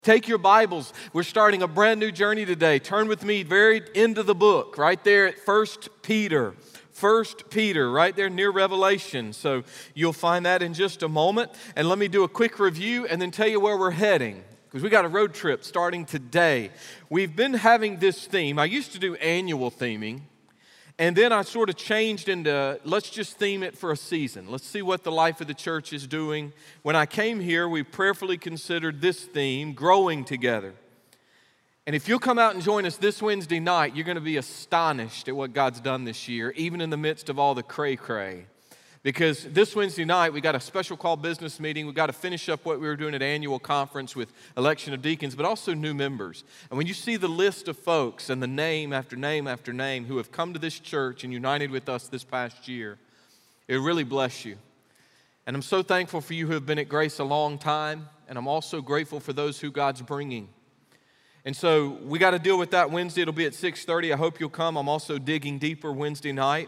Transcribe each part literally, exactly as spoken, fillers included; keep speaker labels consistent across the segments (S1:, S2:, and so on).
S1: Take your Bibles. We're starting a brand new journey today. Turn with me very into the book, right there at First Peter. First Peter, right there near Revelation. So you'll find that in just a moment. And let me do a quick review and then tell you where we're heading, because we got a road trip starting today. We've been having this theme. I used to do annual theming, and then I sort of changed into, let's just theme it for a season. Let's see what the life of the church is doing. When I came here, we prayerfully considered this theme, growing together. And if you'll come out and join us this Wednesday night, you're going to be astonished at what God's done this year, even in the midst of all the cray-cray. Because this Wednesday night, we got a special call business meeting. We got to finish up what we were doing at annual conference with election of deacons, but also new members. And when you see the list of folks and the name after name after name who have come to this church and united with us this past year, it really bless you. And I'm so thankful for you who have been at Grace a long time, and I'm also grateful for those who God's bringing. And so we got to deal with that Wednesday. It'll be at six thirty. I hope you'll come. I'm also digging deeper Wednesday night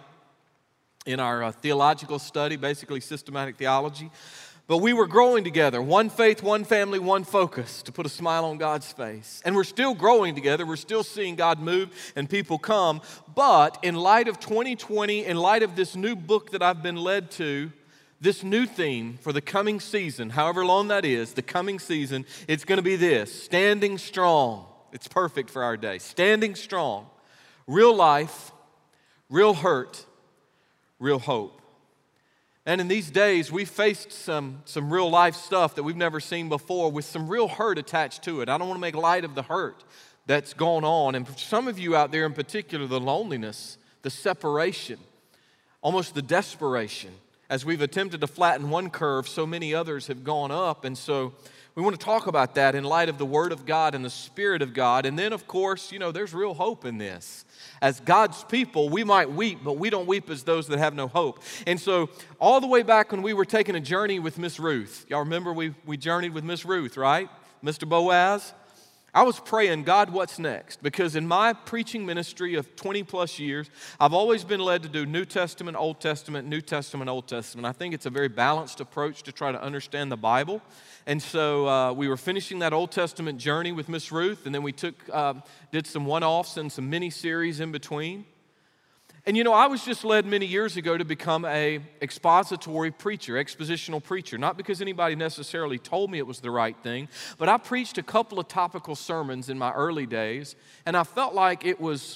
S1: in our uh, theological study, basically systematic theology. But we were growing together, one faith, one family, one focus, to put a smile on God's face. And we're still growing together. We're still seeing God move and people come. But in light of twenty twenty, in light of this new book that I've been led to, this new theme for the coming season, however long that is, the coming season, it's going to be this: standing strong. It's perfect for our day. Standing strong. Real life, real hurt, real hope. And in these days, we faced some, some real life stuff that we've never seen before with some real hurt attached to it. I don't want to make light of the hurt that's gone on. And for some of you out there in particular, the loneliness, the separation, almost the desperation. As we've attempted to flatten one curve, so many others have gone up. And so we want to talk about that in light of the Word of God and the Spirit of God. And then, of course, you know, there's real hope in this. As God's people, we might weep, but we don't weep as those that have no hope. And so all the way back when we were taking a journey with Miss Ruth, y'all remember we, we journeyed with Miss Ruth, right? Mister Boaz? I was praying, God, what's next? Because in my preaching ministry of twenty plus years, I've always been led to do New Testament, Old Testament, New Testament, Old Testament. I think it's a very balanced approach to try to understand the Bible. And so uh, we were finishing that Old Testament journey with Miss Ruth, and then we took, uh, did some one-offs and some mini-series in between. And you know, I was just led many years ago to become a expository preacher, expositional preacher, not because anybody necessarily told me it was the right thing, but I preached a couple of topical sermons in my early days, and I felt like it was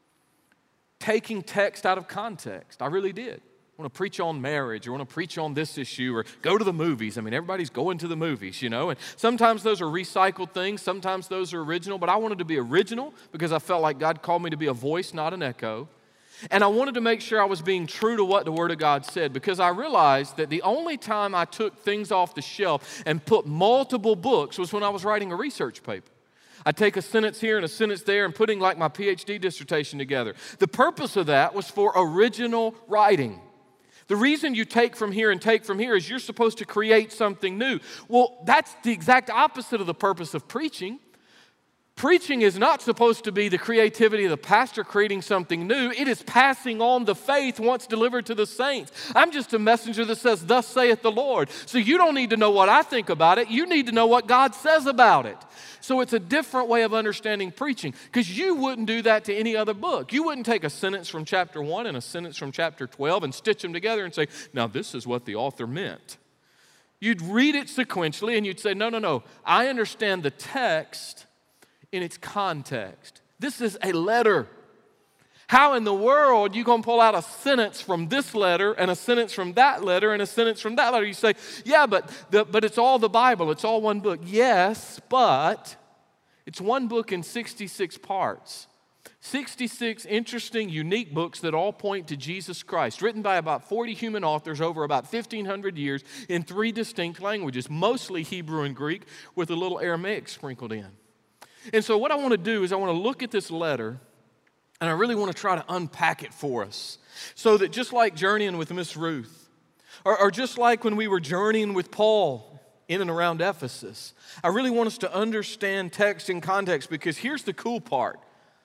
S1: taking text out of context. I really did. I want to preach on marriage, or I want to preach on this issue, or go to the movies. I mean, everybody's going to the movies, you know, and sometimes those are recycled things, sometimes those are original, but I wanted to be original because I felt like God called me to be a voice, not an echo. And I wanted to make sure I was being true to what the Word of God said, because I realized that the only time I took things off the shelf and put multiple books was when I was writing a research paper. I'd take a sentence here and a sentence there and putting like my P H D dissertation together. The purpose of that was for original writing. The reason you take from here and take from here is you're supposed to create something new. Well, that's the exact opposite of the purpose of preaching. Preaching is not supposed to be the creativity of the pastor creating something new. It is passing on the faith once delivered to the saints. I'm just a messenger that says, "Thus saith the Lord." So you don't need to know what I think about it. You need to know what God says about it. So it's a different way of understanding preaching, because you wouldn't do that to any other book. You wouldn't take a sentence from chapter one and a sentence from chapter twelve and stitch them together and say, "Now this is what the author meant." You'd read it sequentially and you'd say, "No, no, no. I understand the text in its context. This is a letter. How in the world are you going to pull out a sentence from this letter and a sentence from that letter and a sentence from that letter?" You say, "Yeah, but the, but it's all the Bible. It's all one book." Yes, but it's one book in sixty-six parts. sixty-six interesting, unique books that all point to Jesus Christ, written by about forty human authors over about fifteen hundred years in three distinct languages, mostly Hebrew and Greek with a little Aramaic sprinkled in. And so what I want to do is I want to look at this letter, and I really want to try to unpack it for us, so that just like journeying with Miss Ruth, or, or just like when we were journeying with Paul in and around Ephesus, I really want us to understand text and context, because here's the cool part.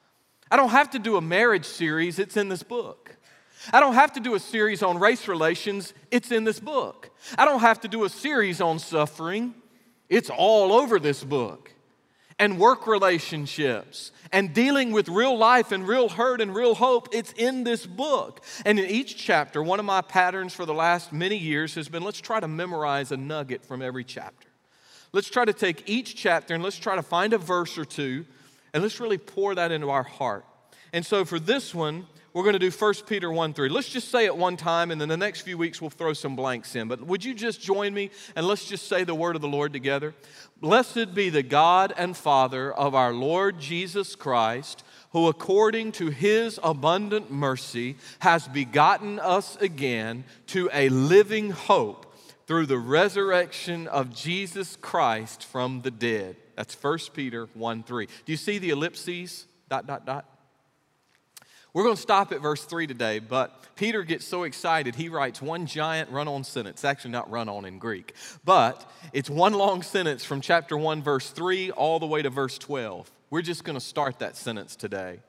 S1: I don't have to do a marriage series, it's in this book. I don't have to do a series on race relations, it's in this book. I don't have to do a series on suffering, it's all over this book. and work relationships and dealing with real life and real hurt and real hope. It's in this book. And in each chapter, one of my patterns for the last many years has been, let's try to memorize a nugget from every chapter. Let's try to take each chapter and let's try to find a verse or two and let's really pour that into our heart. And so for this one, we're going to do First Peter one three. Let's just say it one time, and then the next few weeks we'll throw some blanks in. But would you just join me, and let's just say the word of the Lord together? Blessed be the God and Father of our Lord Jesus Christ, who according to His abundant mercy has begotten us again to a living hope through the resurrection of Jesus Christ from the dead. That's First Peter one three. Do you see the ellipses? Dot, dot, dot. We're going to stop at verse three today, but Peter gets so excited, he writes one giant run-on sentence. It's actually not run-on in Greek, but it's one long sentence from chapter one, verse three, all the way to verse twelve. We're just going to start that sentence today.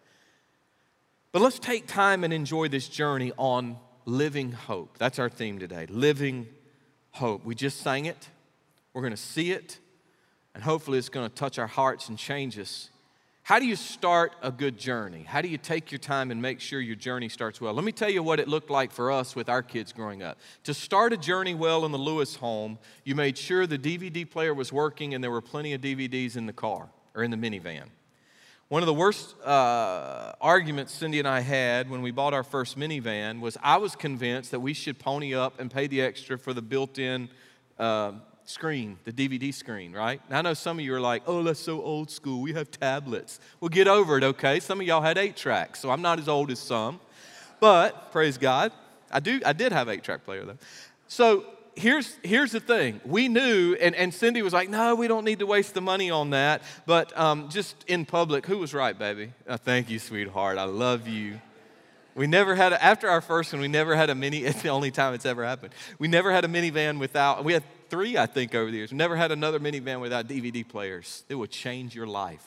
S1: But let's take time and enjoy this journey on living hope. That's our theme today, living hope. We just sang it. We're going to see it, and hopefully it's going to touch our hearts and change us. How do you start a good journey? How do you take your time and make sure your journey starts well? Let me tell you what it looked like for us with our kids growing up. To start a journey well in the Lewis home, you made sure the D V D player was working and there were plenty of D V Ds in the car or in the minivan. One of the worst uh, arguments Cindy and I had when we bought our first minivan was I was convinced that we should pony up and pay the extra for the built-in uh, screen, the D V D screen, right? Now, I know some of you are like, oh, that's so old school. We have tablets. Well, get over it, okay? Some of y'all had eight tracks, so I'm not as old as some. But, praise God, I do. I did have eight-track player, though. So here's, here's the thing. We knew, and, and Cindy was like, no, we don't need to waste the money on that. But um, just in public, who was right, baby? Oh, thank you, sweetheart. I love you. We never had, a, after our first one, we never had a mini, it's the only time it's ever happened. We never had a minivan without, we had three, I think, over the years. We never had another minivan without D V D players. It would change your life.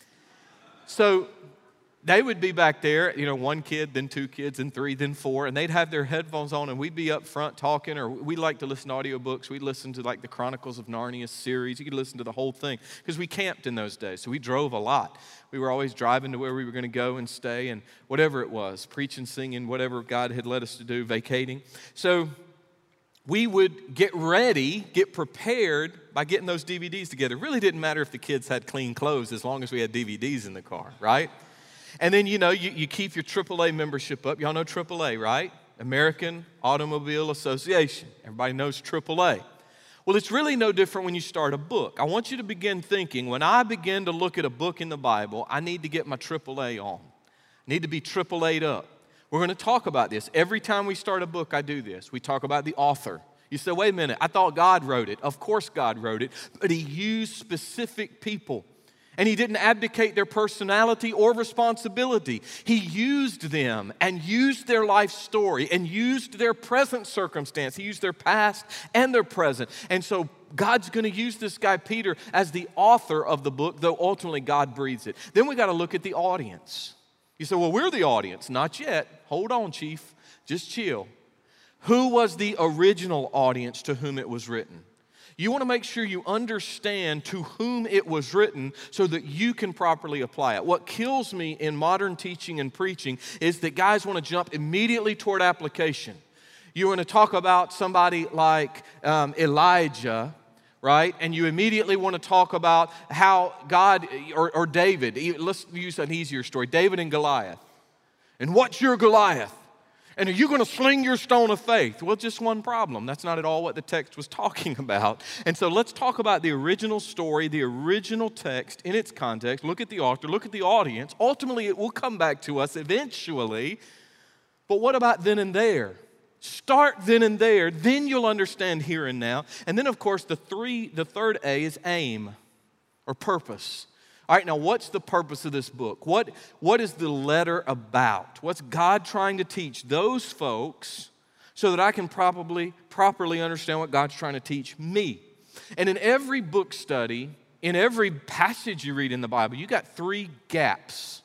S1: So they would be back there, you know, one kid, then two kids, then three, then four, and they'd have their headphones on, and we'd be up front talking, or we like to listen to audiobooks. We'd listen to, like, the Chronicles of Narnia series. You could listen to the whole thing, because we camped in those days, so we drove a lot. We were always driving to where we were going to go and stay, and whatever it was, preaching, singing, whatever God had led us to do, vacating. So we would get ready, get prepared by getting those D V Ds together. It really didn't matter if the kids had clean clothes as long as we had D V Ds in the car, right? And then, you know, you, you keep your triple A membership up. Y'all know triple A, right? American Automobile Association. Everybody knows triple A. Well, it's really no different when you start a book. I want you to begin thinking, when I begin to look at a book in the Bible, I need to get my triple A on. I need to be triple A'd up. We're going to talk about this. Every time we start a book, I do this. We talk about the author. You say, wait a minute, I thought God wrote it. Of course God wrote it, but He used specific people. And He didn't abdicate their personality or responsibility. He used them and used their life story and used their present circumstance. He used their past and their present. And so God's going to use this guy Peter as the author of the book, though ultimately God breathes it. Then we got to look at the audience. You say, well, we're the audience. Not yet. Hold on, Chief. Just chill. Who was the original audience to whom it was written? You want to make sure you understand to whom it was written so that you can properly apply it. What kills me in modern teaching and preaching is that guys want to jump immediately toward application. You want to talk about somebody like um, Elijah, right? And you immediately want to talk about how God, or, or David, let's use an easier story, David and Goliath. And what's your Goliath? And are you going to sling your stone of faith? Well, just one problem. That's not at all what the text was talking about. And so let's talk about the original story, the original text in its context. Look at the author, look at the audience. Ultimately, it will come back to us eventually. But what about then and there? Start then and there. Then you'll understand here and now. And then, of course, the three, the third A is aim or purpose. All right, now what's the purpose of this book? What, what is the letter about? What's God trying to teach those folks so that I can probably properly understand what God's trying to teach me? And in every book study, in every passage you read in the Bible, you got three gaps,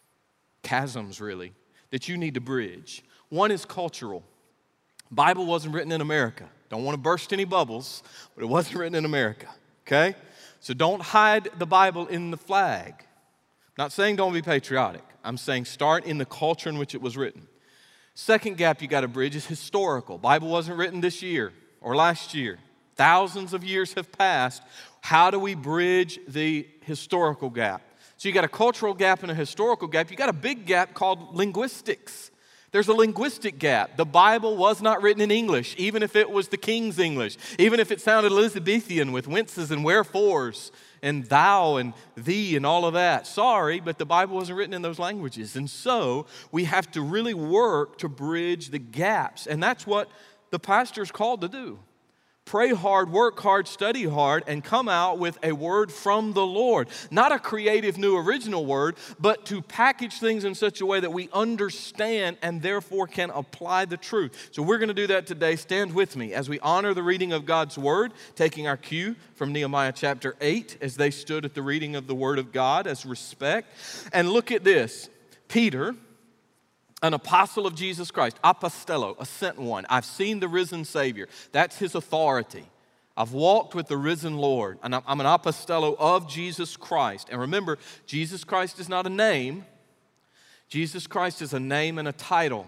S1: chasms really, that you need to bridge. One is cultural. Bible wasn't written in America. Don't want to burst any bubbles, but it wasn't written in America, okay? So don't hide the Bible in the flag. I'm not saying don't be patriotic. I'm saying start in the culture in which it was written. Second gap you got to bridge is historical. Bible wasn't written this year or last year. Thousands of years have passed. How do we bridge the historical gap? So you got a cultural gap and a historical gap. You got a big gap called linguistics. There's a linguistic gap. The Bible was not written in English, even if it was the King's English, even if it sounded Elizabethan with whences and wherefores and thou and thee and all of that. Sorry, but the Bible wasn't written in those languages. And so we have to really work to bridge the gaps. And that's what the pastor's called to do. Pray hard, work hard, study hard, and come out with a word from the Lord. Not a creative new original word, but to package things in such a way that we understand and therefore can apply the truth. So we're going to do that today. Stand with me as we honor the reading of God's word, taking our cue from Nehemiah chapter eight as they stood at the reading of the word of God as respect. And look at this. Peter, an apostle of Jesus Christ, apostello, a sent one. I've seen the risen Savior. That's his authority. I've walked with the risen Lord, and I'm an apostello of Jesus Christ. And remember, Jesus Christ is not a name. Jesus Christ is a name and a title.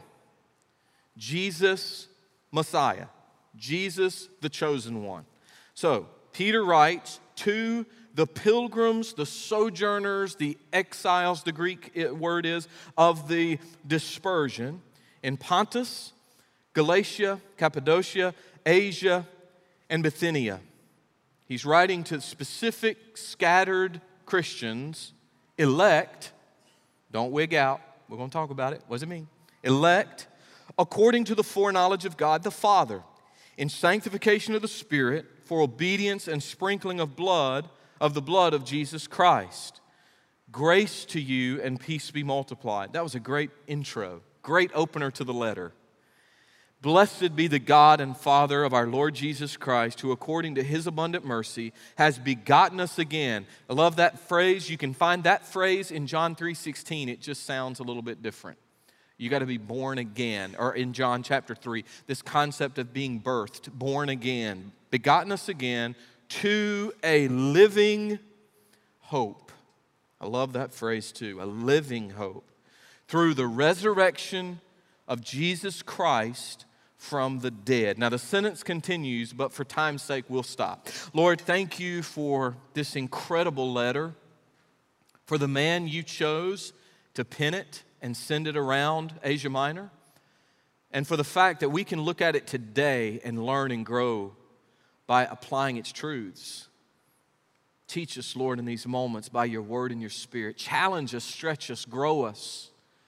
S1: Jesus, Messiah. Jesus, the chosen one. So, Peter writes to the pilgrims, the sojourners, the exiles, the Greek word is, of the dispersion in Pontus, Galatia, Cappadocia, Asia, and Bithynia. He's writing to specific scattered Christians, elect, don't wig out, we're going to talk about it, what does it mean? Elect, according to the foreknowledge of God the Father, in sanctification of the Spirit, for obedience and sprinkling of blood, of the blood of Jesus Christ. Grace to you and peace be multiplied. That was a great intro, great opener to the letter. Blessed be the God and Father of our Lord Jesus Christ, who according to his abundant mercy has begotten us again. I love that phrase. You can find that phrase in John three sixteen. It just sounds a little bit different. You got to be born again. Or in John chapter three, this concept of being birthed, born again, begotten us again to a living hope. I love that phrase too, a living hope. Through the resurrection of Jesus Christ from the dead. Now the sentence continues, but for time's sake we'll stop. Lord, thank you for this incredible letter, for the man you chose to pen it and send it around Asia Minor, and for the fact that we can look at it today and learn and grow by applying its truths. Teach us, Lord, in these moments by your word and your spirit. Challenge us, stretch us, grow us.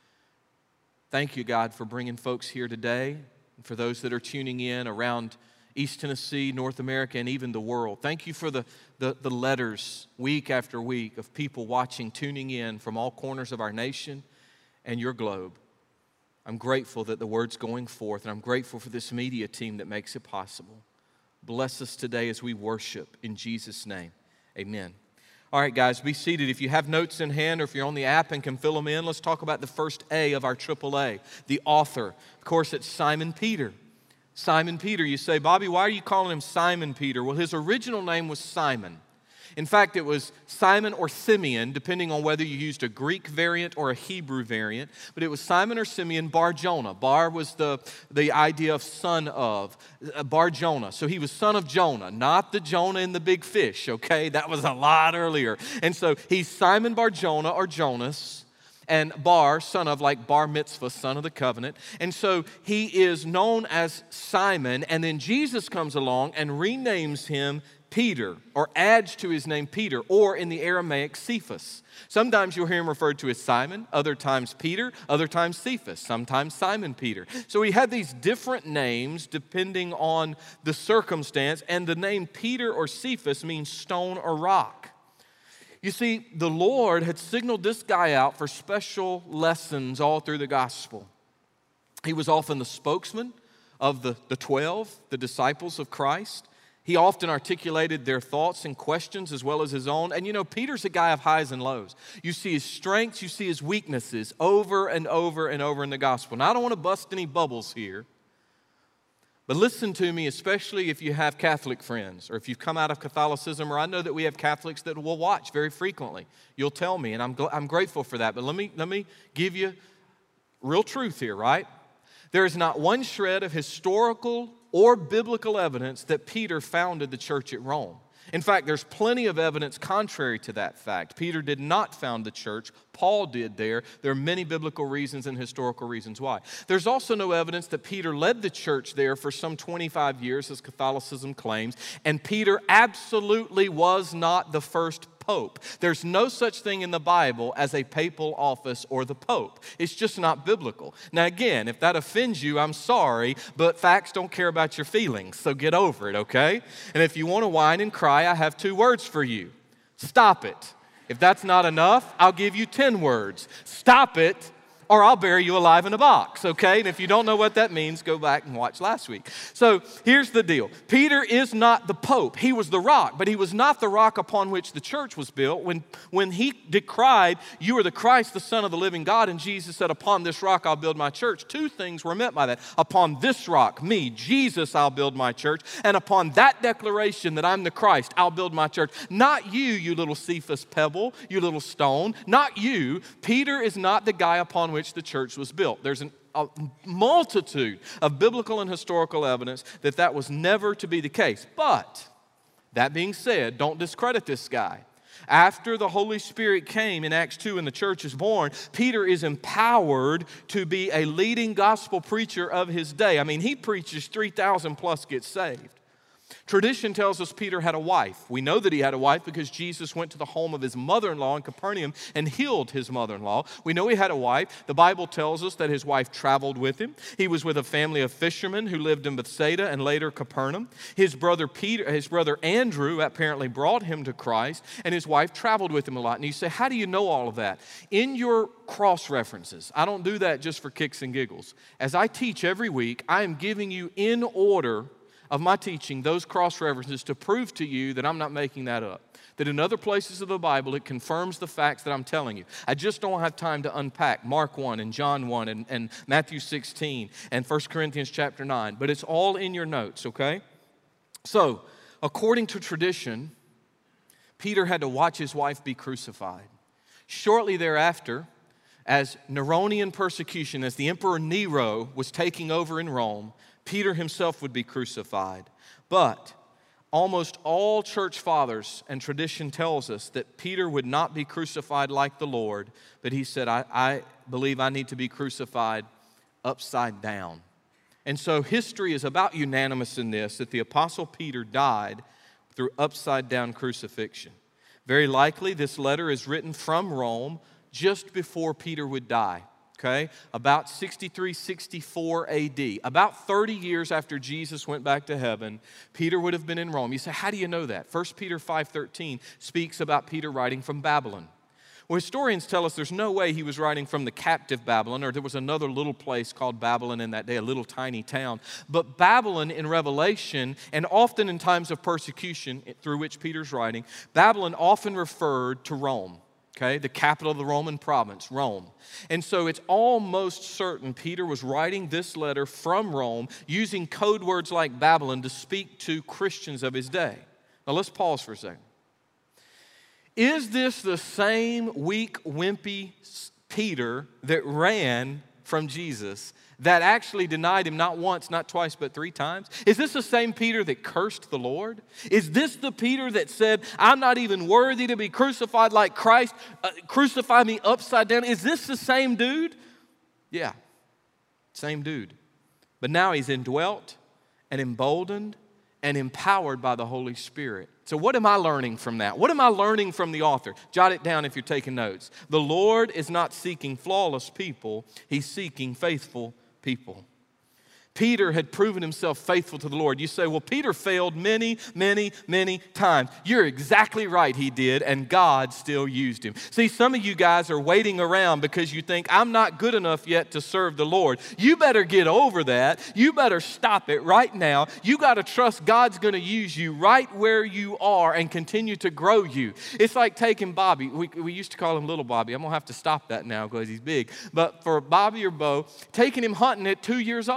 S1: Thank you, God, for bringing folks here today, and for those that are tuning in around East Tennessee, North America, and even the world. Thank you for the, the, the letters week after week of people watching, tuning in from all corners of our nation and your globe. I'm grateful that the word's going forth, and I'm grateful for this media team that makes it possible. Bless us today as we worship in Jesus' name. Amen. All right, guys, be seated. If you have notes in hand or if you're on the app and can fill them in, let's talk about the first A of our triple A, the author. Of course, it's Simon Peter. Simon Peter. You say, Bobby, why are you calling him Simon Peter? Well, his original name was Simon. In fact, it was Simon or Simeon, depending on whether you used a Greek variant or a Hebrew variant. But it was Simon or Simeon Bar Jonah. Bar was the, the idea of son of. Uh, Bar Jonah. So he was son of Jonah, not the Jonah in the big fish, okay? That was a lot earlier. And so he's Simon Bar Jonah or Jonas. And Bar, son of, like Bar Mitzvah, son of the covenant. And so he is known as Simon. And then Jesus comes along and renames him Peter, or adds to his name Peter, or in the Aramaic, Cephas. Sometimes you'll hear him referred to as Simon, other times Peter, other times Cephas, sometimes Simon Peter. So he had these different names depending on the circumstance, and the name Peter or Cephas means stone or rock. You see, the Lord had signaled this guy out for special lessons all through the gospel. He was often the spokesman of the, the twelve, the disciples of Christ. He often articulated their thoughts and questions as well as his own. And you know, Peter's a guy of highs and lows. You see his strengths, you see his weaknesses over and over and over in the gospel. Now, I don't want to bust any bubbles here, But listen to me, especially if you have Catholic friends or if you've come out of Catholicism, or I know that we have Catholics that will watch very frequently. You'll tell me, and I'm, gl- I'm grateful for that. But let me, let me give you real truth here, right? There is not one shred of historical or biblical evidence that Peter founded the church at Rome. In fact, there's plenty of evidence contrary to that fact. Peter did not found the church. Paul did there. There are many biblical reasons and historical reasons why. There's also no evidence that Peter led the church there for some twenty-five years, as Catholicism claims. And Peter absolutely was not the first pope. There's no such thing in the Bible as a papal office or the pope. It's just not biblical. Now again, if that offends you, I'm sorry, but facts don't care about your feelings, so get over it, okay? And if you want to whine and cry, I have two words for you. Stop it. If that's not enough, I'll give you ten words. Stop it, or I'll bury you alive in a box, okay? And if you don't know what that means, go back and watch last week. So here's the deal. Peter is not the pope. He was the rock, but he was not the rock upon which the church was built. When, when he decried, you are the Christ, the Son of the living God, and Jesus said, upon this rock I'll build my church, two things were meant by that. Upon this rock, me, Jesus, I'll build my church, and upon that declaration that I'm the Christ, I'll build my church. Not you, you little Cephas pebble, you little stone, not you. Peter is not the guy upon which the church was built. There's an, a multitude of biblical and historical evidence that that was never to be the case. But that being said, don't discredit this guy. After the Holy Spirit came in Acts two and the church is born, Peter is empowered to be a leading gospel preacher of his day. I mean, he preaches three thousand plus get saved. Tradition tells us Peter had a wife. We know that he had a wife because Jesus went to the home of his mother-in-law in Capernaum and healed his mother-in-law. We know he had a wife. The Bible tells us that his wife traveled with him. He was with a family of fishermen who lived in Bethsaida and later Capernaum. His brother Peter, his brother Andrew apparently brought him to Christ, and his wife traveled with him a lot. And you say, how do you know all of that? In your cross references. I don't do that just for kicks and giggles. As I teach every week, I am giving you in order of my teaching those cross references to prove to you that I'm not making that up. That in other places of the Bible, it confirms the facts that I'm telling you. I just don't have time to unpack Mark one and John one and, and Matthew sixteen and First Corinthians chapter nine. But it's all in your notes, okay? So, according to tradition, Peter had to watch his wife be crucified. Shortly thereafter, as Neronian persecution, as the Emperor Nero was taking over in Rome, Peter himself would be crucified. But almost all church fathers and tradition tells us that Peter would not be crucified like the Lord, but he said, I, I believe I need to be crucified upside down. And so history is about unanimous in this, that the Apostle Peter died through upside down crucifixion. Very likely this letter is written from Rome just before Peter would die. Okay, about sixty-three, sixty-four A D, about thirty years after Jesus went back to heaven, Peter would have been in Rome. You say, how do you know that? First Peter five thirteen speaks about Peter writing from Babylon. Well, historians tell us there's no way he was writing from the captive Babylon, or there was another little place called Babylon in that day, a little tiny town. But Babylon in Revelation, and often in times of persecution through which Peter's writing, Babylon often referred to Rome. Okay, the capital of the Roman province, Rome. And so it's almost certain Peter was writing this letter from Rome using code words like Babylon to speak to Christians of his day. Now let's pause for a second. Is this the same weak, wimpy Peter that ran from Jesus that actually denied him not once, not twice, but three times? Is this the same Peter that cursed the Lord? Is this the Peter that said, I'm not even worthy to be crucified like Christ, uh, crucify me upside down? Is this the same dude? Yeah, same dude. But now he's indwelt and emboldened and empowered by the Holy Spirit. So what am I learning from that? What am I learning from the author? Jot it down if you're taking notes. The Lord is not seeking flawless people. He's seeking faithful people. Peter had proven himself faithful to the Lord. You say, well, Peter failed many, many, many times. You're exactly right, he did, and God still used him. See, some of you guys are waiting around because you think, I'm not good enough yet to serve the Lord. You better get over that. You better stop it right now. You got to trust God's going to use you right where you are and continue to grow you. It's like taking Bobby. We, we used to call him Little Bobby. I'm going to have to stop that now because he's big. But for Bobby or Bo, taking him hunting at two years old.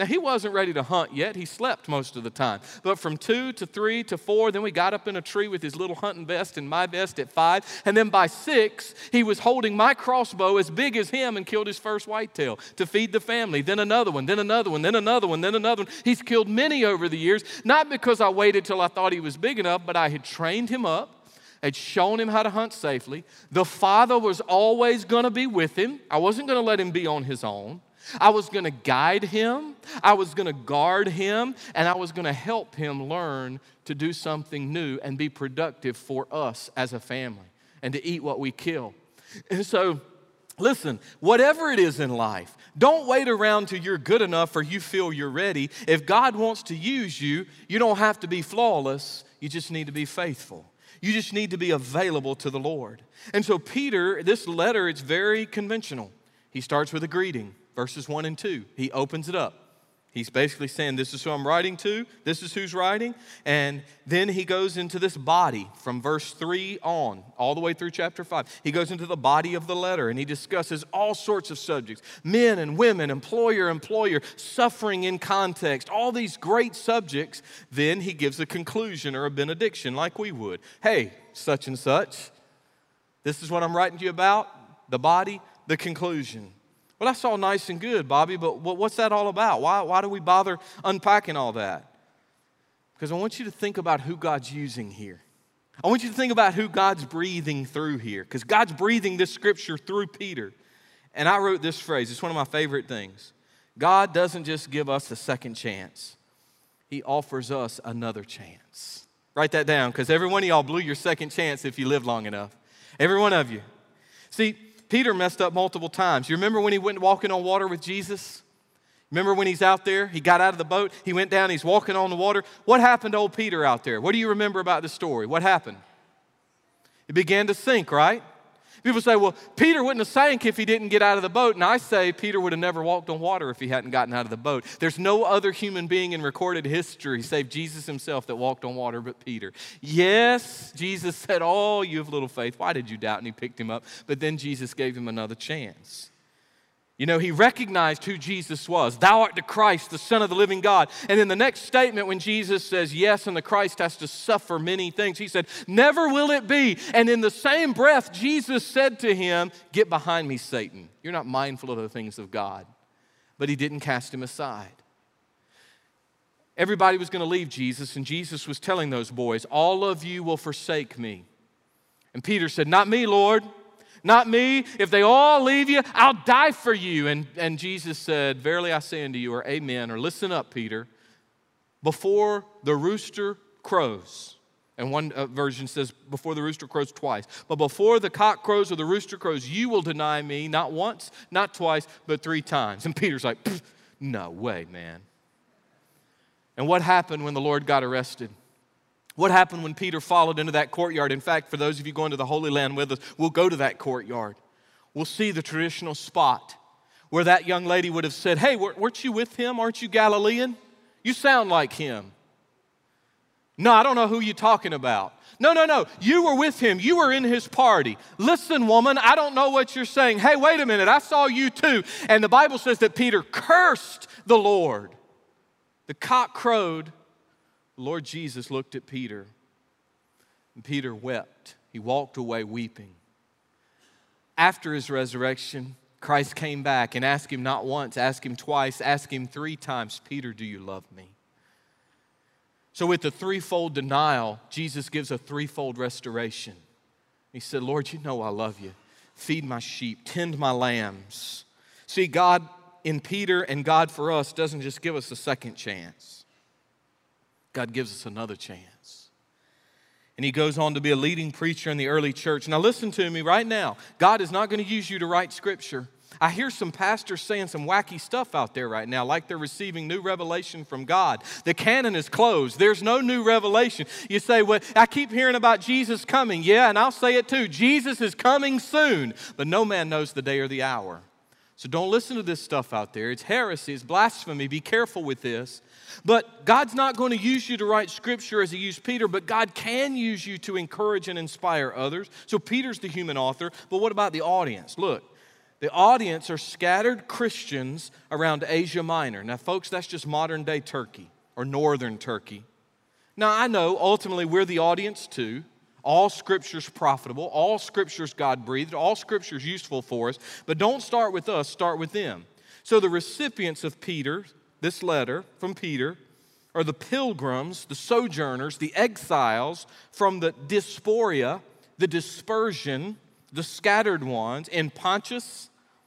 S1: Now, he wasn't ready to hunt yet. He slept most of the time. But from two to three to four, then we got up in a tree with his little hunting vest and my vest at five. And then by six, he was holding my crossbow as big as him and killed his first whitetail to feed the family. Then another one, then another one, then another one, then another one. He's killed many over the years, not because I waited till I thought he was big enough, but I had trained him up, had shown him how to hunt safely. The father was always going to be with him. I wasn't going to let him be on his own. I was going to guide him, I was going to guard him, and I was going to help him learn to do something new and be productive for us as a family and to eat what we kill. And so, listen, whatever it is in life, don't wait around till you're good enough or you feel you're ready. If God wants to use you, you don't have to be flawless, you just need to be faithful. You just need to be available to the Lord. And so Peter, this letter, it's very conventional. He starts with a greeting. Verses one and two, he opens it up. He's basically saying, this is who I'm writing to, this is who's writing, and then he goes into this body from verse three on, all the way through chapter five. He goes into the body of the letter, and he discusses all sorts of subjects, men and women, employer, employer, suffering in context, all these great subjects. Then he gives a conclusion or a benediction like we would. Hey, such and such, this is what I'm writing to you about, the body, the conclusion. Well, that's all nice and good, Bobby, but what's that all about? Why, why do we bother unpacking all that? Because I want you to think about who God's using here. I want you to think about who God's breathing through here, because God's breathing this scripture through Peter. And I wrote this phrase. It's one of my favorite things. God doesn't just give us a second chance. He offers us another chance. Write that down, because every one of y'all blew your second chance if you lived long enough. Every one of you. See, Peter messed up multiple times. You remember when he went walking on water with Jesus? Remember when he's out there? He got out of the boat. He went down. He's walking on the water. What happened to old Peter out there? What do you remember about the story? What happened? It began to sink, right? People say, well, Peter wouldn't have sank if he didn't get out of the boat. And I say Peter would have never walked on water if he hadn't gotten out of the boat. There's no other human being in recorded history save Jesus himself that walked on water but Peter. Yes, Jesus said, oh, you have little faith. Why did you doubt? And he picked him up. But then Jesus gave him another chance. You know, he recognized who Jesus was. Thou art the Christ, the Son of the living God. And in the next statement, when Jesus says yes, and the Christ has to suffer many things, he said, never will it be. And in the same breath, Jesus said to him, get behind me, Satan. You're not mindful of the things of God. But he didn't cast him aside. Everybody was going to leave Jesus, and Jesus was telling those boys, all of you will forsake me. And Peter said, not me, Lord. Not me. If they all leave you, I'll die for you. And, and Jesus said, verily I say unto you, or amen, or listen up, Peter, before the rooster crows. And one uh, version says, before the rooster crows twice. But before the cock crows or the rooster crows, you will deny me, not once, not twice, but three times. And Peter's like, no way, man. And what happened when the Lord got arrested? What happened when Peter followed into that courtyard? In fact, for those of you going to the Holy Land with us, we'll go to that courtyard. We'll see the traditional spot where that young lady would have said, hey, weren't you with him? Aren't you Galilean? You sound like him. No, I don't know who you're talking about. No, no, no. You were with him. You were in his party. Listen, woman, I don't know what you're saying. Hey, wait a minute. I saw you too. And the Bible says that Peter cursed the Lord. The cock crowed. Lord Jesus looked at Peter, and Peter wept. He walked away weeping. After his resurrection, Christ came back and asked him not once, asked him twice, asked him three times, Peter, do you love me? So with the threefold denial, Jesus gives a threefold restoration. He said, Lord, you know I love you. Feed my sheep, tend my lambs. See, God in Peter and God for us doesn't just give us a second chance. God gives us another chance. And he goes on to be a leading preacher in the early church. Now listen to me right now. God is not going to use you to write scripture. I hear some pastors saying some wacky stuff out there right now, like they're receiving new revelation from God. The canon is closed. There's no new revelation. You say, well, I keep hearing about Jesus coming. Yeah, and I'll say it too. Jesus is coming soon, but no man knows the day or the hour. So don't listen to this stuff out there. It's heresy. It's blasphemy. Be careful with this. But God's not going to use you to write scripture as he used Peter, but God can use you to encourage and inspire others. So Peter's the human author, but what about the audience? Look, The audience are scattered Christians around Asia Minor. Now, folks, that's just modern day Turkey or northern Turkey. Now, I know ultimately we're the audience too. All Scripture's profitable. All Scripture's God-breathed. All Scripture's useful for us. But don't start with us, start with them. So the recipients of Peter, this letter from Peter, are the pilgrims, the sojourners, the exiles from the diaspora, the dispersion, the scattered ones in Pontus,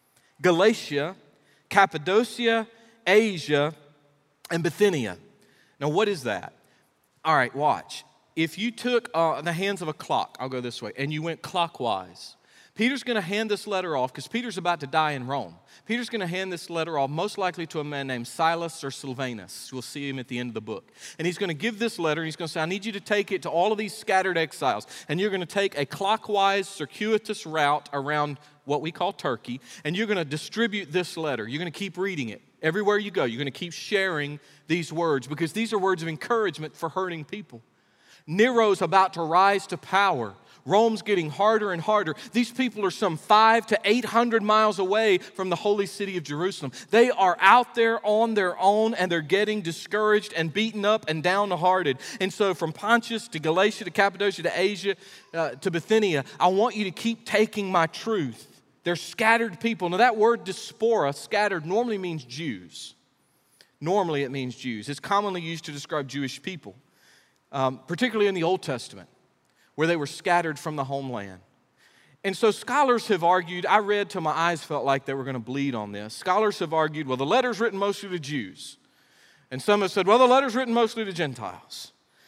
S1: Galatia, Cappadocia, Asia, and Bithynia. Now, what is that? All right, watch. If you took uh, the hands of a clock, I'll go this way, and you went clockwise, Peter's going to hand this letter off because Peter's about to die in Rome. Peter's going to hand this letter off most likely to a man named Silas or Silvanus. We'll see him at the end of the book. And he's going to give this letter and he's going to say, I need you to take it to all of these scattered exiles. And you're going to take a clockwise, circuitous route around what we call Turkey. And you're going to distribute this letter. You're going to keep reading it. Everywhere you go, you're going to keep sharing these words because these are words of encouragement for hurting people. Nero's about to rise to power. Rome's getting harder and harder. These people are some five to eight hundred miles away from the holy city of Jerusalem. They are out there on their own and they're getting discouraged and beaten up and downhearted. And so from Pontus to Galatia to Cappadocia to Asia uh, to Bithynia, I want you to keep taking my truth. They're scattered people. Now that word diaspora, scattered, normally means Jews. Normally it means Jews. It's commonly used to describe Jewish people, um, particularly in the Old Testament, where they were scattered from the homeland. And so scholars have argued, I read till my eyes felt like they were going to bleed on this. Scholars have argued, well, the letter's written mostly to Jews. And some have said, well, the letter's written mostly to Gentiles.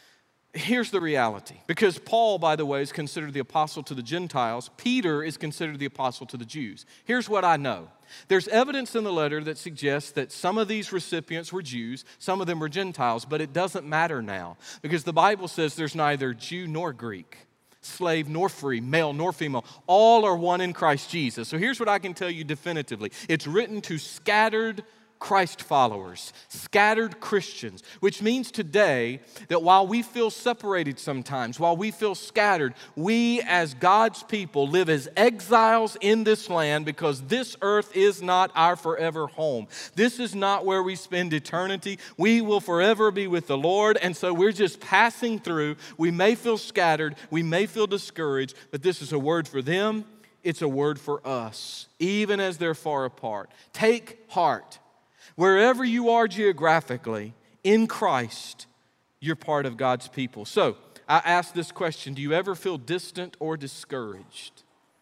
S1: Here's the reality. Because Paul, by the way, is considered the apostle to the Gentiles, Peter is considered the apostle to the Jews. Here's what I know. There's evidence in the letter that suggests that some of these recipients were Jews, some of them were Gentiles, but it doesn't matter now because the Bible says there's neither Jew nor Greek, slave nor free, male nor female. All are one in Christ Jesus. So here's what I can tell you definitively. It's written to scattered Christ followers, scattered Christians, which means today that while we feel separated sometimes, while we feel scattered, we as God's people live as exiles in this land because this earth is not our forever home. This is not where we spend eternity. We will forever be with the Lord, and so we're just passing through. We may feel scattered, we may feel discouraged, but this is a word for them. It's a word for us, even as they're far apart. Take heart. Wherever you are geographically, in Christ, you're part of God's people. So, I ask this question, do you ever feel distant or discouraged?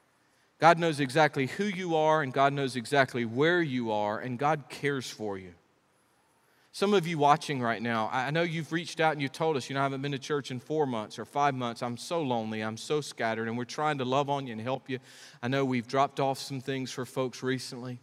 S1: God knows exactly who you are, and God knows exactly where you are, and God cares for you. Some of you watching right now, I know you've reached out and you told us, you know, I haven't been to church in four months or five months. I'm so lonely, I'm so scattered, and we're trying to love on you and help you. I know we've dropped off some things for folks recently.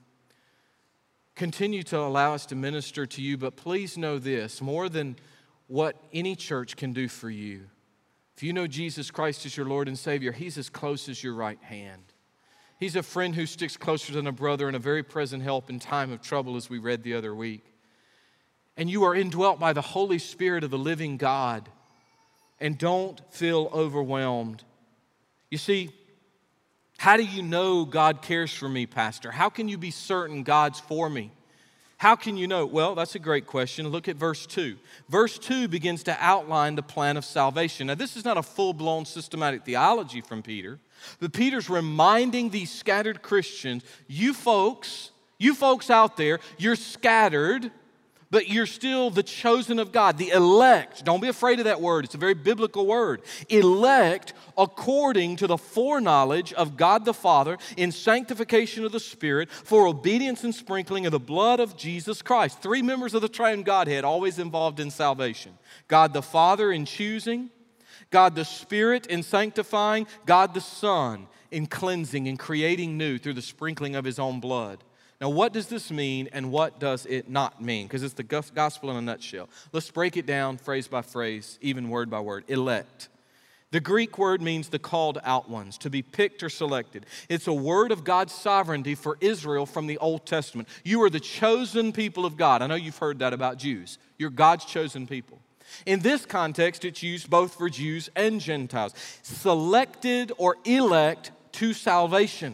S1: Continue to allow us to minister to you, but please know this, more than what any church can do for you. If you know Jesus Christ as your Lord and Savior, He's as close as your right hand. He's a friend who sticks closer than a brother and a very present help in time of trouble, as we read the other week. And you are indwelt by the Holy Spirit of the living God. And don't feel overwhelmed. You see, how do you know God cares for me, Pastor? How can you be certain God's for me? How can you know? Well, that's a great question. Look at verse two. Verse two begins to outline the plan of salvation. Now, this is not a full-blown systematic theology from Peter, but Peter's reminding these scattered Christians, you folks, you folks out there, you're scattered, but you're still the chosen of God, the elect. Don't be afraid of that word. It's a very biblical word. Elect according to the foreknowledge of God the Father in sanctification of the Spirit for obedience and sprinkling of the blood of Jesus Christ. Three members of the triune Godhead always involved in salvation. God the Father in choosing, God the Spirit in sanctifying, God the Son in cleansing and creating new through the sprinkling of His own blood. Now, what does this mean and what does it not mean? Because it's the gospel in a nutshell. Let's break it down phrase by phrase, even word by word. Elect. The Greek word means the called out ones, to be picked or selected. It's a word of God's sovereignty for Israel from the Old Testament. You are the chosen people of God. I know you've heard that about Jews. You're God's chosen people. In this context, it's used both for Jews and Gentiles. Selected or elect to salvation.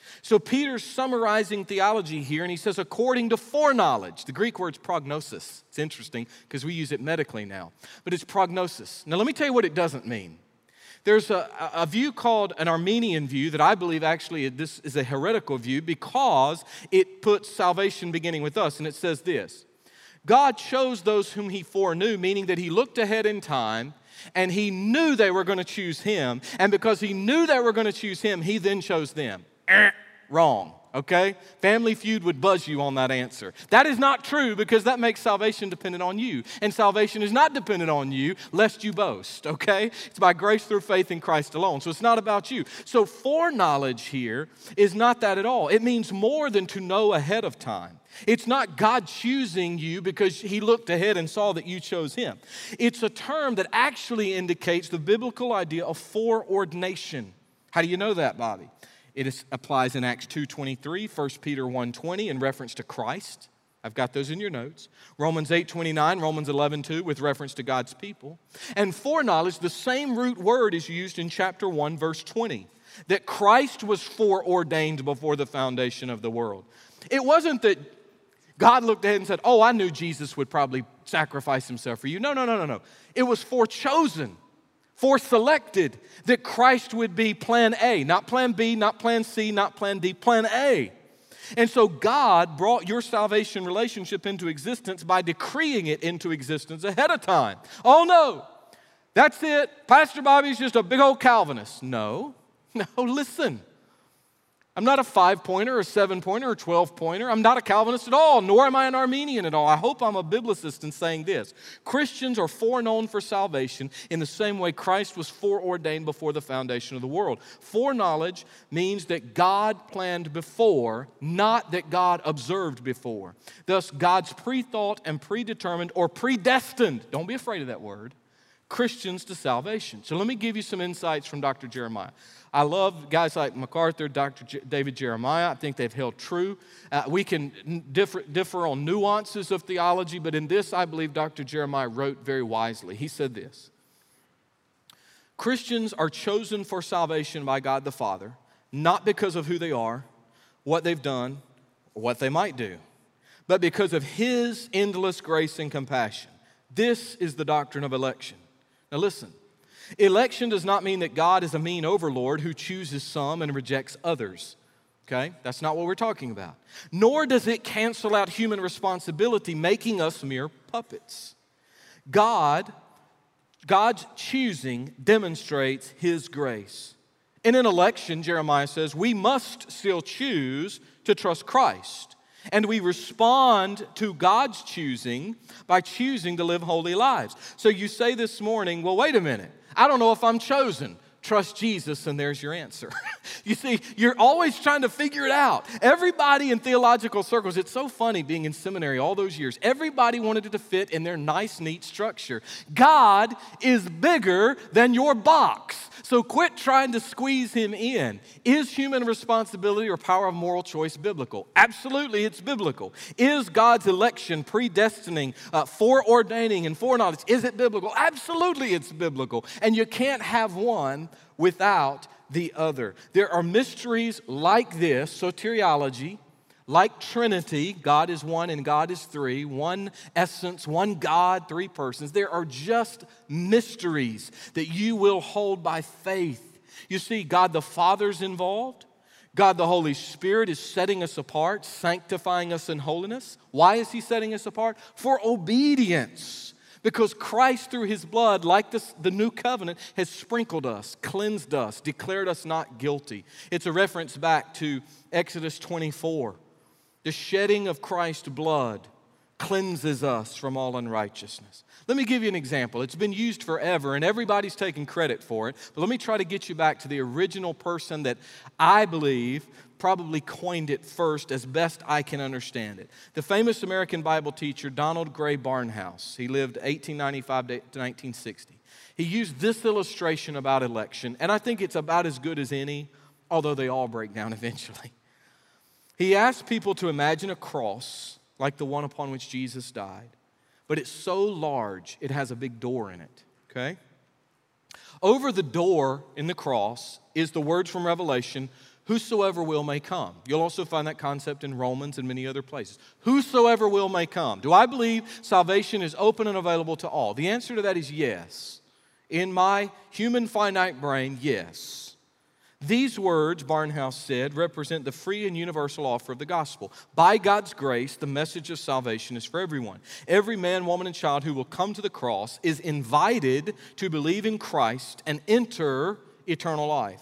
S1: So Peter's summarizing theology here, and he says, according to foreknowledge. The Greek word's prognosis. It's interesting because we use it medically now, but it's prognosis. Now let me tell you what it doesn't mean. There's a, a view called an Armenian view that I believe actually this is a heretical view because it puts salvation beginning with us, and it says this: God chose those whom he foreknew, meaning that he looked ahead in time, and he knew they were going to choose him, and because he knew they were going to choose him, he then chose them. Wrong, okay? Family Feud would buzz you on that answer. That is not true because that makes salvation dependent on you. And salvation is not dependent on you lest you boast, okay? It's by grace through faith in Christ alone. So it's not about you. So foreknowledge here is not that at all. It means more than to know ahead of time. It's not God choosing you because he looked ahead and saw that you chose him. It's a term that actually indicates the biblical idea of foreordination. How do you know that, Bobby? It is, applies in Acts two twenty-three, First Peter one twenty in reference to Christ. I've got those in your notes. Romans eight twenty-nine, Romans eleven two with reference to God's people. And foreknowledge, the same root word is used in chapter one, verse twenty, that Christ was foreordained before the foundation of the world. It wasn't that God looked ahead and said, oh, I knew Jesus would probably sacrifice himself for you. No, no, no, no, no. It was forechosen. Foreselected that Christ would be plan A, not plan B, not plan C, not plan D, plan A. And so God brought your salvation relationship into existence by decreeing it into existence ahead of time. Oh no, that's it. Pastor Bobby's just a big old Calvinist. No, no, listen. I'm not a five-pointer, or a seven-pointer, or a twelve-pointer. I'm not a Calvinist at all, nor am I an Armenian at all. I hope I'm a biblicist in saying this. Christians are foreknown for salvation in the same way Christ was foreordained before the foundation of the world. Foreknowledge means that God planned before, not that God observed before. Thus, God's pre-thought and predetermined or predestined, don't be afraid of that word, Christians to salvation. So let me give you some insights from Doctor Jeremiah. I love guys like MacArthur, Doctor J- David Jeremiah. I think they've held true. Uh, we can differ, differ on nuances of theology, but in this, I believe Doctor Jeremiah wrote very wisely. He said this: Christians are chosen for salvation by God the Father, not because of who they are, what they've done, or what they might do, but because of his endless grace and compassion. This is the doctrine of election. Now listen. Election does not mean that God is a mean overlord who chooses some and rejects others. Okay? That's not what we're talking about. Nor does it cancel out human responsibility, making us mere puppets. God, God's choosing demonstrates his grace. In an election, Jeremiah says, we must still choose to trust Christ. And we respond to God's choosing by choosing to live holy lives. So you say this morning, well, wait a minute. I don't know if I'm chosen. Trust Jesus, and there's your answer. You see, you're always trying to figure it out. Everybody in theological circles, it's so funny being in seminary all those years. Everybody wanted it to fit in their nice, neat structure. God is bigger than your box. So quit trying to squeeze him in. Is human responsibility or power of moral choice biblical? Absolutely, it's biblical. Is God's election, predestining, uh, foreordaining, and foreknowledge, is it biblical? Absolutely, it's biblical. And you can't have one without the other. There are mysteries like this, soteriology, like Trinity, God is one and God is three, one essence, one God, three persons. There are just mysteries that you will hold by faith. You see, God the Father's involved. God the Holy Spirit is setting us apart, sanctifying us in holiness. Why is he setting us apart? For obedience. Because Christ, through his blood, like this, the new covenant, has sprinkled us, cleansed us, declared us not guilty. It's a reference back to Exodus twenty-four. The shedding of Christ's blood cleanses us from all unrighteousness. Let me give you an example. It's been used forever, and everybody's taking credit for it. But let me try to get you back to the original person that I believe probably coined it first as best I can understand it. The famous American Bible teacher, Donald Gray Barnhouse. He lived eighteen ninety-five to nineteen sixty. He used this illustration about election, and I think it's about as good as any, although they all break down eventually. He asked people to imagine a cross like the one upon which Jesus died, but it's so large it has a big door in it, okay? Over the door in the cross is the words from Revelation, Whosoever will may come. You'll also find that concept in Romans and many other places. Whosoever will may come. Do I believe salvation is open and available to all? The answer to that is yes. In my human finite brain, yes. These words, Barnhouse said, represent the free and universal offer of the gospel. By God's grace, the message of salvation is for everyone. Every man, woman, and child who will come to the cross is invited to believe in Christ and enter eternal life.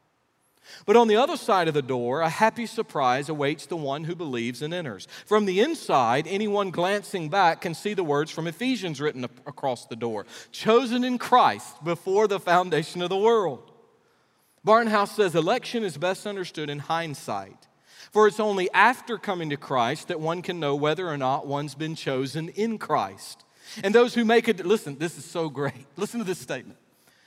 S1: But on the other side of the door, a happy surprise awaits the one who believes and enters. From the inside, anyone glancing back can see the words from Ephesians written across the door. Chosen in Christ before the foundation of the world. Barnhouse says election is best understood in hindsight, for it's only after coming to Christ that one can know whether or not one's been chosen in Christ. And those who make a, listen, this is so great. Listen to this statement.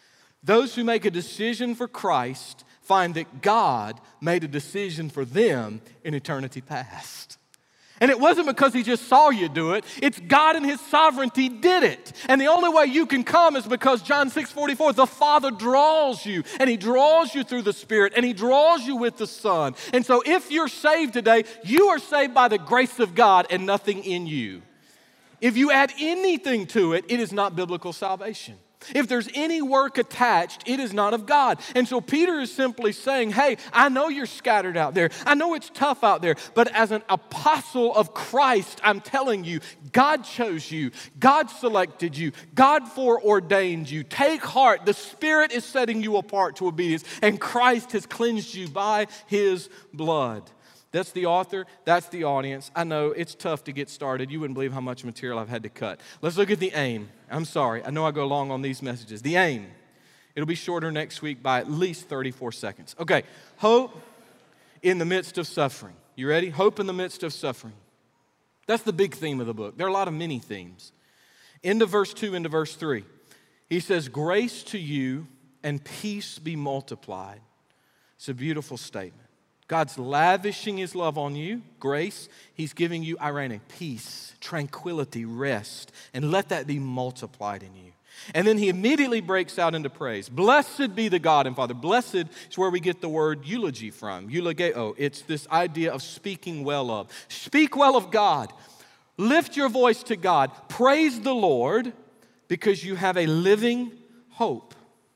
S1: Those who make a decision for Christ find that God made a decision for them in eternity past. And it wasn't because he just saw you do it. It's God in his sovereignty did it. And the only way you can come is because John six forty-four, the Father draws you. And he draws you through the Spirit. And he draws you with the Son. And so if you're saved today, you are saved by the grace of God and nothing in you. If you add anything to it, it is not biblical salvation. If there's any work attached, it is not of God. And so Peter is simply saying, hey, I know you're scattered out there. I know it's tough out there. But as an apostle of Christ, I'm telling you, God chose you. God selected you. God foreordained you. Take heart. The Spirit is setting you apart to obedience. And Christ has cleansed you by his blood. That's the author, that's the audience. I know it's tough to get started. You wouldn't believe how much material I've had to cut. Let's look at the aim. I'm sorry, I know I go long on these messages. The aim. It'll be shorter next week by at least thirty-four seconds. Okay, hope in the midst of suffering. You ready? Hope in the midst of suffering. That's the big theme of the book. There are a lot of mini themes. Into verse two, into verse three. He says, grace to you and peace be multiplied. It's a beautiful statement. God's lavishing his love on you, grace. He's giving you, irene, peace, tranquility, rest, and let that be multiplied in you. And then he immediately breaks out into praise. Blessed be the God and Father. Blessed is where we get the word eulogy from, eulogeo. It's this idea of speaking well of. Speak well of God. Lift your voice to God. Praise the Lord because you have a living hope.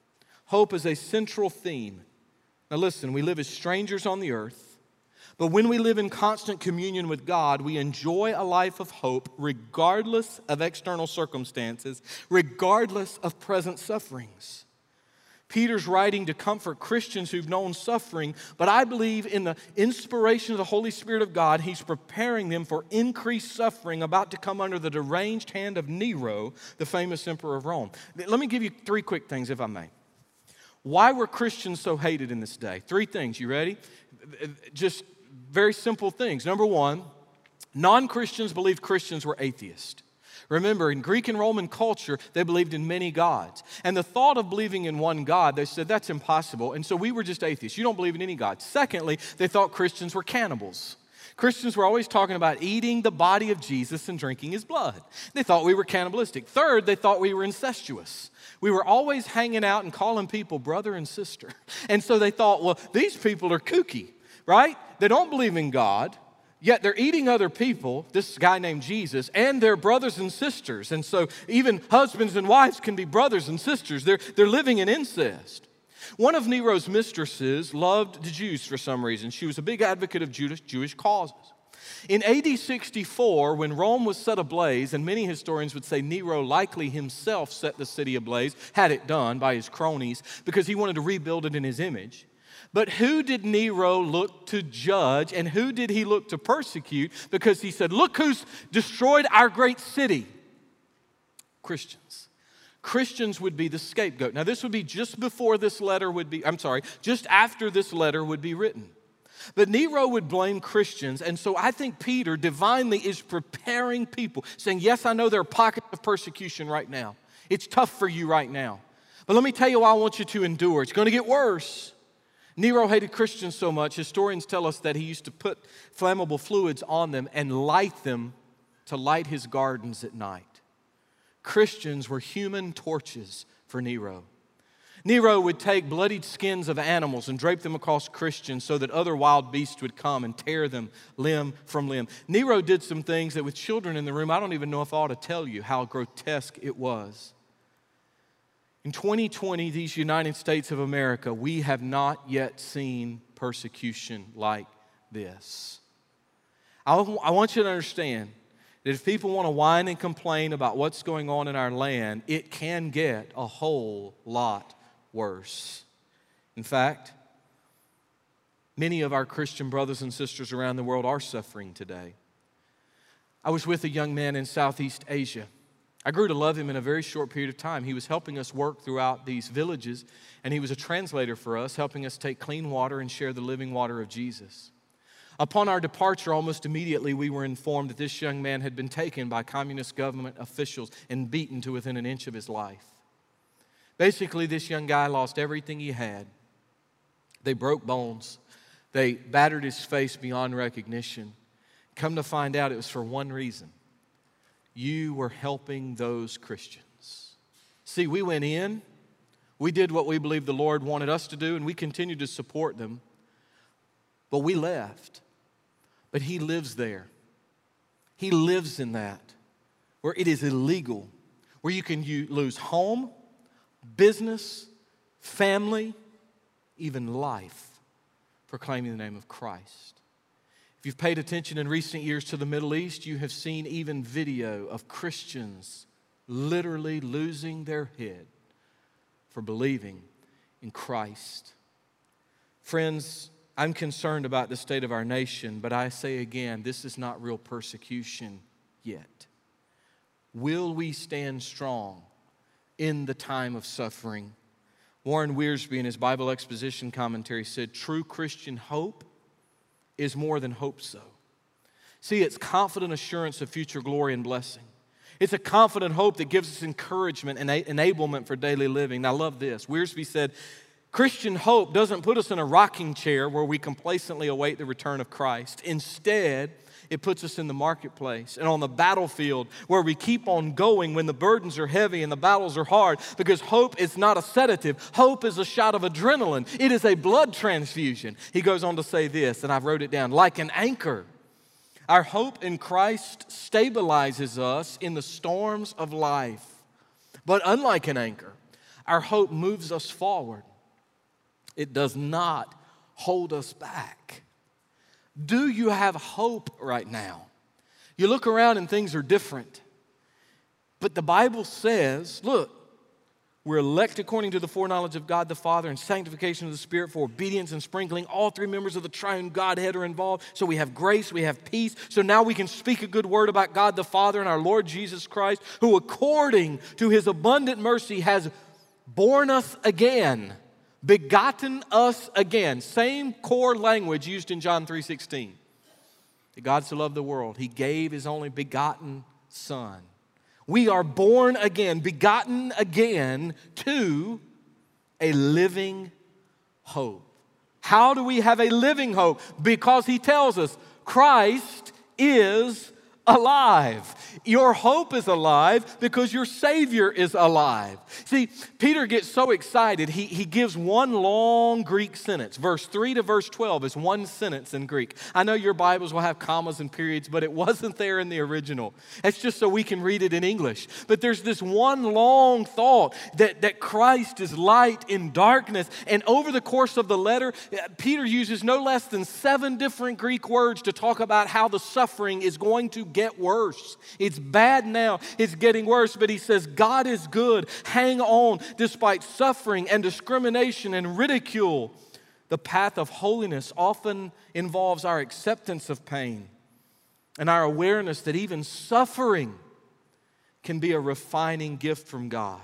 S1: Hope is a central theme. Now listen, we live as strangers on the earth, but when we live in constant communion with God, we enjoy a life of hope regardless of external circumstances, regardless of present sufferings. Peter's writing to comfort Christians who've known suffering, but I believe in the inspiration of the Holy Spirit of God, he's preparing them for increased suffering about to come under the deranged hand of Nero, the famous emperor of Rome. Let me give you three quick things, if I may. Why were Christians so hated in this day? Three things, you ready? Just very simple things. Number one, non-Christians believed Christians were atheists. Remember, in Greek and Roman culture, they believed in many gods. And the thought of believing in one God, they said, that's impossible. And so we were just atheists. You don't believe in any God. Secondly, they thought Christians were cannibals. Christians were always talking about eating the body of Jesus and drinking his blood. They thought we were cannibalistic. Third, they thought we were incestuous. We were always hanging out and calling people brother and sister. And so they thought, well, these people are kooky, right? They don't believe in God, yet they're eating other people, this guy named Jesus, and they're brothers and sisters. And so even husbands and wives can be brothers and sisters. They're, they're living in incest. One of Nero's mistresses loved the Jews for some reason. She was a big advocate of Jewish, Jewish causes. In A D sixty-four, when Rome was set ablaze, and many historians would say Nero likely himself set the city ablaze, had it done by his cronies, because he wanted to rebuild it in his image. But who did Nero look to judge, and who did he look to persecute? Because he said, look who's destroyed our great city. Christians. Christians would be the scapegoat. Now, this would be just before this letter would be, I'm sorry, just after this letter would be written. But Nero would blame Christians, and so I think Peter divinely is preparing people, saying, yes, I know there are pockets of persecution right now. It's tough for you right now. But let me tell you why I want you to endure. It's going to get worse. Nero hated Christians so much, historians tell us that he used to put flammable fluids on them and light them to light his gardens at night. Christians were human torches for Nero. Nero would take bloodied skins of animals and drape them across Christians so that other wild beasts would come and tear them limb from limb. Nero did some things that with children in the room, I don't even know if I ought to tell you how grotesque it was. In twenty twenty, these United States of America, we have not yet seen persecution like this. I, I want you to understand that if people want to whine and complain about what's going on in our land, it can get a whole lot worse. In fact, many of our Christian brothers and sisters around the world are suffering today. I was with a young man in Southeast Asia. I grew to love him in a very short period of time. He was helping us work throughout these villages, and he was a translator for us, helping us take clean water and share the living water of Jesus. Upon our departure, almost immediately, we were informed that this young man had been taken by communist government officials and beaten to within an inch of his life. Basically, this young guy lost everything he had. They broke bones. They battered his face beyond recognition. Come to find out, it was for one reason. You were helping those Christians. See, we went in, we did what we believed the Lord wanted us to do, and we continued to support them. But we left. But he lives there. He lives in that, where it is illegal, where you can lose home, business, family, even life, proclaiming the name of Christ. If you've paid attention in recent years to the Middle East, you have seen even video of Christians literally losing their head for believing in Christ. Friends, I'm concerned about the state of our nation, but I say again, this is not real persecution yet. Will we stand strong in the time of suffering? Warren Wiersbe, in his Bible exposition commentary, said, true Christian hope is more than hope so. See, it's confident assurance of future glory and blessing. It's a confident hope that gives us encouragement and enablement for daily living. Now, I love this. Wiersbe said, Christian hope doesn't put us in a rocking chair where we complacently await the return of Christ. Instead, it puts us in the marketplace and on the battlefield where we keep on going when the burdens are heavy and the battles are hard, because hope is not a sedative. Hope is a shot of adrenaline. It is a blood transfusion. He goes on to say this, and I wrote it down, like an anchor. Our hope in Christ stabilizes us in the storms of life. But unlike an anchor, our hope moves us forward. It does not hold us back. Do you have hope right now? You look around and things are different. But the Bible says, look, we're elect according to the foreknowledge of God the Father and sanctification of the Spirit for obedience and sprinkling. All three members of the triune Godhead are involved. So we have grace, we have peace. So now we can speak a good word about God the Father and our Lord Jesus Christ, who according to his abundant mercy has born us again. Begotten us again. Same core language used in John three sixteen. That God so loved the world, he gave his only begotten Son. We are born again, begotten again to a living hope. How do we have a living hope? Because he tells us Christ is alive. Your hope is alive because your Savior is alive. See, Peter gets so excited, he, he gives one long Greek sentence. Verse three to verse twelve is one sentence in Greek. I know your Bibles will have commas and periods, but it wasn't there in the original. It's just so we can read it in English. But there's this one long thought that, that Christ is light in darkness. And over the course of the letter, Peter uses no less than seven different Greek words to talk about how the suffering is going to get worse. It's bad now. It's getting worse. But he says, God is good. Hang on despite suffering and discrimination and ridicule. The path of holiness often involves our acceptance of pain and our awareness that even suffering can be a refining gift from God.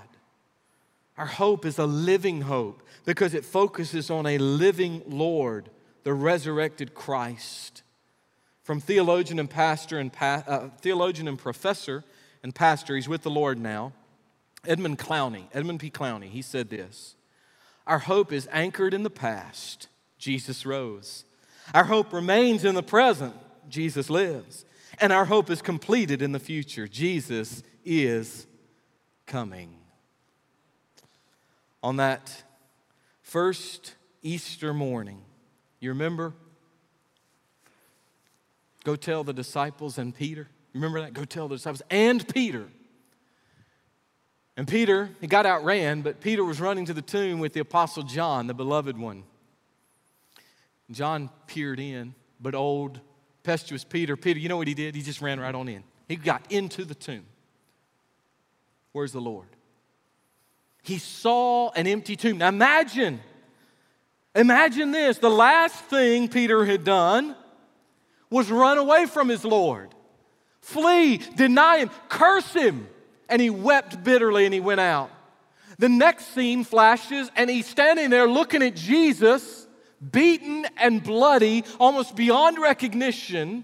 S1: Our hope is a living hope because it focuses on a living Lord, the resurrected Christ. From theologian and pastor and pa- uh, theologian and professor and pastor, he's with the Lord now, Edmund Clowney, Edmund P. Clowney, he said this: our hope is anchored in the past. Jesus rose. Our hope remains in the present. Jesus lives. And our hope is completed in the future. Jesus is coming. On that First Easter morning. You remember? Go tell the disciples and Peter. Remember that? Go tell the disciples and Peter. And Peter, he got outran, but Peter was running to the tomb with the apostle John, the beloved one. John peered in, but old, impetuous Peter, Peter, you know what he did? He just ran right on in. He got into the tomb. Where's the Lord? He saw an empty tomb. Now imagine, imagine this. The last thing Peter had done was run away from his Lord, flee, deny him, curse him. And he wept bitterly and he went out. The next scene flashes and he's standing there looking at Jesus, beaten and bloody, almost beyond recognition.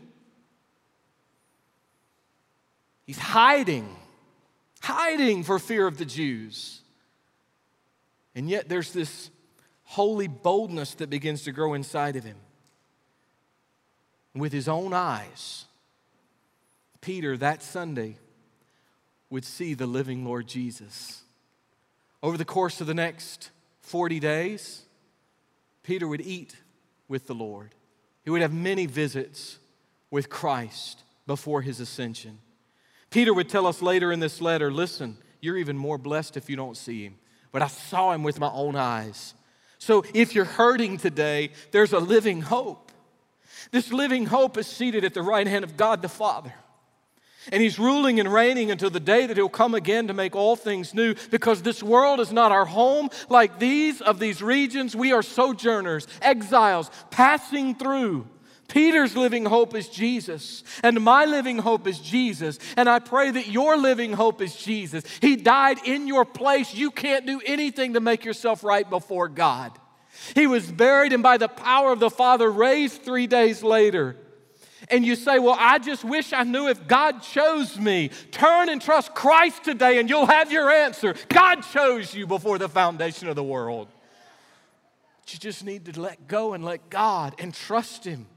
S1: He's hiding, hiding for fear of the Jews. And yet there's this holy boldness that begins to grow inside of him. With his own eyes, Peter that Sunday would see the living Lord Jesus. Over the course of the next forty days, Peter would eat with the Lord. He would have many visits with Christ before his ascension. Peter would tell us later in this letter, listen, you're even more blessed if you don't see him. But I saw him with my own eyes. So if you're hurting today, there's a living hope. This living hope is seated at the right hand of God the Father. And he's ruling and reigning until the day that he'll come again to make all things new, because this world is not our home. Like these of these regions, we are sojourners, exiles, passing through. Peter's living hope is Jesus, and my living hope is Jesus. And I pray that your living hope is Jesus. He died in your place. You can't do anything to make yourself right before God. He was buried and by the power of the Father raised three days later. And you say, well, I just wish I knew if God chose me. Turn and trust Christ today and you'll have your answer. God chose you before the foundation of the world. But you just need to let go and let God and trust Him.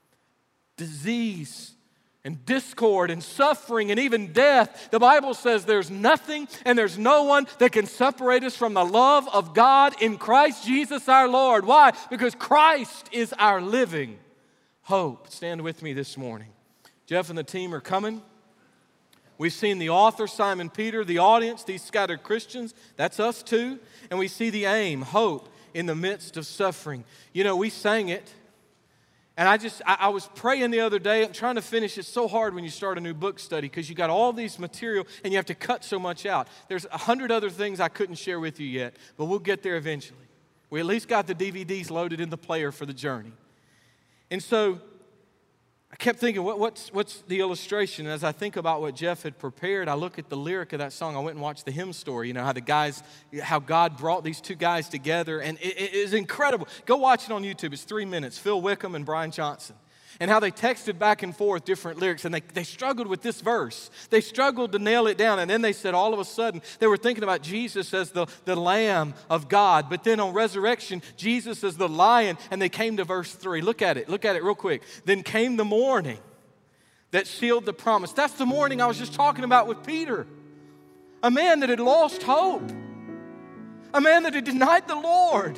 S1: Disease and discord and suffering and even death. The Bible says there's nothing and there's no one that can separate us from the love of God in Christ Jesus our Lord. Why? Because Christ is our living hope. Stand with me this morning. Jeff and the team are coming. We've seen the author, Simon Peter, the audience, these scattered Christians. That's us too. And we see the aim, hope in the midst of suffering. You know, we sang it. And I just, I, I was praying the other day. I'm trying to finish. It's so hard when you start a new book study because you got all these material and you have to cut so much out. There's a hundred other things I couldn't share with you yet, but we'll get there eventually. We at least got the D V Ds loaded in the player for the journey. And so I kept thinking, what, what's, what's the illustration? And as I think about what Jeff had prepared, I look at the lyric of that song. I went and watched the hymn story, you know, how the guys, how God brought these two guys together. And it, it is incredible. Go watch it on YouTube. It's three minutes. Phil Wickham and Brian Johnson. And how they texted back and forth different lyrics. And they, they struggled with this verse. They struggled to nail it down. And then they said all of a sudden, they were thinking about Jesus as the, the Lamb of God. But then on resurrection, Jesus as the Lion. And they came to verse three. Look at it. Look at it real quick. Then came the morning that sealed the promise. That's the morning I was just talking about with Peter. A man that had lost hope. A man that had denied the Lord.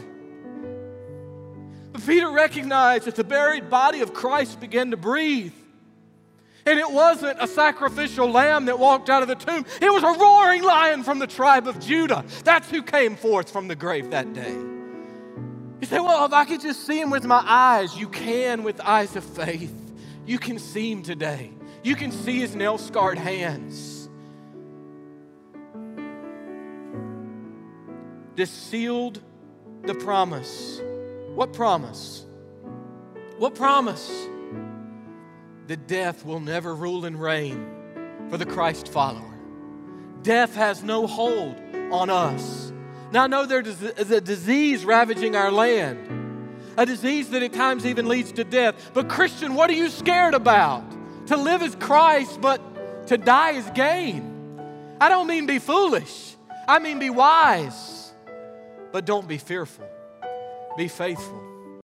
S1: But Peter recognized that the buried body of Christ began to breathe. And it wasn't a sacrificial lamb that walked out of the tomb. It was a roaring lion from the tribe of Judah. That's who came forth from the grave that day. You say, well, if I could just see him with my eyes. You can with eyes of faith. You can see him today. You can see his nail-scarred hands. This sealed the promise. What promise? What promise? That death will never rule and reign for the Christ follower. Death has no hold on us. Now I know there's a disease ravaging our land, a disease that at times even leads to death. But Christian, what are you scared about? To live as Christ, but to die is gain. I don't mean be foolish. I mean be wise. But don't be fearful. Be faithful.